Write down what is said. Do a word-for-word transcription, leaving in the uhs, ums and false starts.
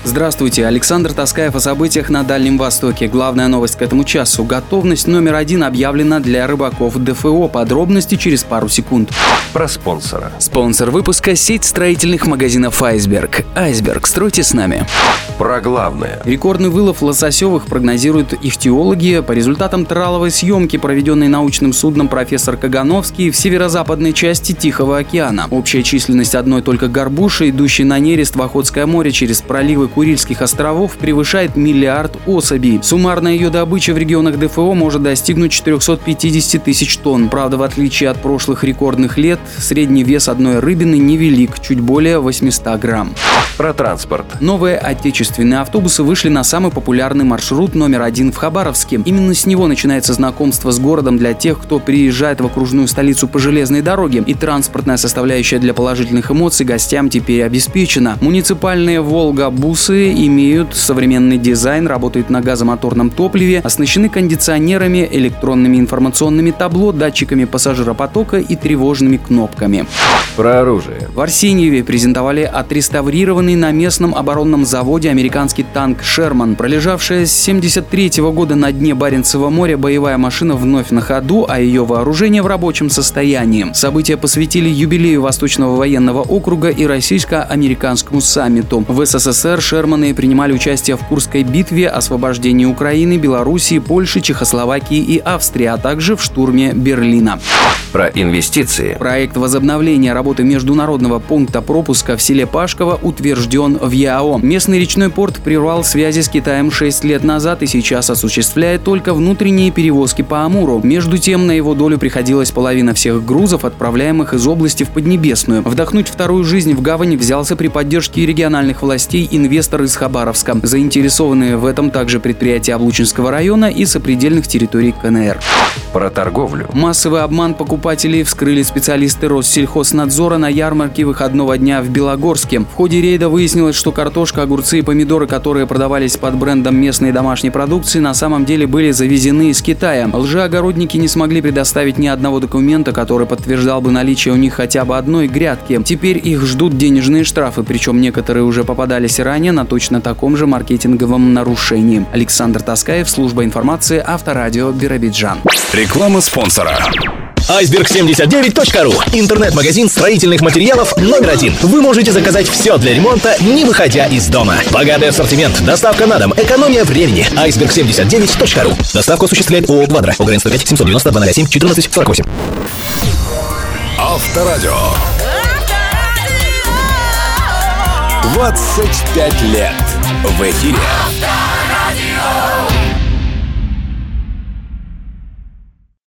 Здравствуйте, Александр Таскаев о событиях на Дальнем Востоке. Главная новость к этому часу. Готовность номер один объявлена для рыбаков ДФО. Подробности через пару секунд. Про спонсора. Спонсор выпуска – сеть строительных магазинов «Айсберг». «Айсберг», стройте с нами. Про главное. Рекордный вылов лососевых прогнозируют ихтиологи. По результатам траловой съемки, проведенной научным судном «Профессор Кагановский» в северо-западной части Тихого океана. Общая численность одной только горбуши, идущей на нерест в Охотское море через проливы Курильских островов, превышает миллиард особей. Суммарная ее добыча в регионах ДФО может достигнуть четыреста пятьдесят тысяч тонн. Правда, в отличие от прошлых рекордных лет, средний вес одной рыбины невелик, чуть более восемьсот грамм. Про транспорт. Новые отечественные автобусы вышли на самый популярный маршрут номер один в Хабаровске. Именно с него начинается знакомство с городом для тех, кто приезжает в окружную столицу по железной дороге. И транспортная составляющая для положительных эмоций гостям теперь обеспечена. Муниципальные «Волга-бусы» имеют современный дизайн, работают на газомоторном топливе, оснащены кондиционерами, электронными информационными табло, датчиками пассажиропотока и тревожными кнопками. Про оружие. В Арсеньеве презентовали отреставрированный на местном оборонном заводе американский танк «Шерман». Пролежавшая с семьдесят третьего года на дне Баренцева моря боевая машина вновь на ходу, а ее вооружение в рабочем состоянии. События посвятили юбилею Восточного военного округа и российско-американскому саммиту. В СССР «Шерманы» принимали участие в Курской битве, освобождении Украины, Белоруссии, Польши, Чехословакии и Австрии, а также в штурме Берлина. Про инвестиции. Проект возобновления работы международного пункта пропуска в селе Пашково утвержден в ЯО. Местный речной порт прервал связи с Китаем шесть лет назад и сейчас осуществляет только внутренние перевозки по Амуру. Между тем, на его долю приходилась половина всех грузов, отправляемых из области в Поднебесную. Вдохнуть вторую жизнь в гавани взялся при поддержке региональных властей инвестор из Хабаровска. Заинтересованные в этом также предприятия Облучинского района и сопредельных территорий КНР. Про торговлю. Массовый обман покупателей вскрыли специалисты Россельхознадзора на ярмарке выходного дня в Белогорске. В ходе рейда выяснилось, что картошка, огурцы и помидоры, которые продавались под брендом местной домашней продукции, на самом деле были завезены из Китая. Лжеогородники не смогли предоставить ни одного документа, который подтверждал бы наличие у них хотя бы одной грядки. Теперь их ждут денежные штрафы, причем некоторые уже попадались ранее на точно таком же маркетинговом нарушении. Александр Таскаев, служба информации, Авторадио, Биробиджан. Реклама спонсора. айсберг семьдесят девять точка ру. Интернет-магазин строительных материалов номер один. Вы можете заказать все для ремонта, не выходя из дома. Богатый ассортимент, доставка на дом, экономия времени. айсберг семьдесят девять точка ру. Доставку осуществляет ООО «Квадро». ОГРН сто пять семьсот девяносто два ноль семь четырнадцать сорок восемь. Авторадио. двадцать пять лет в эфире.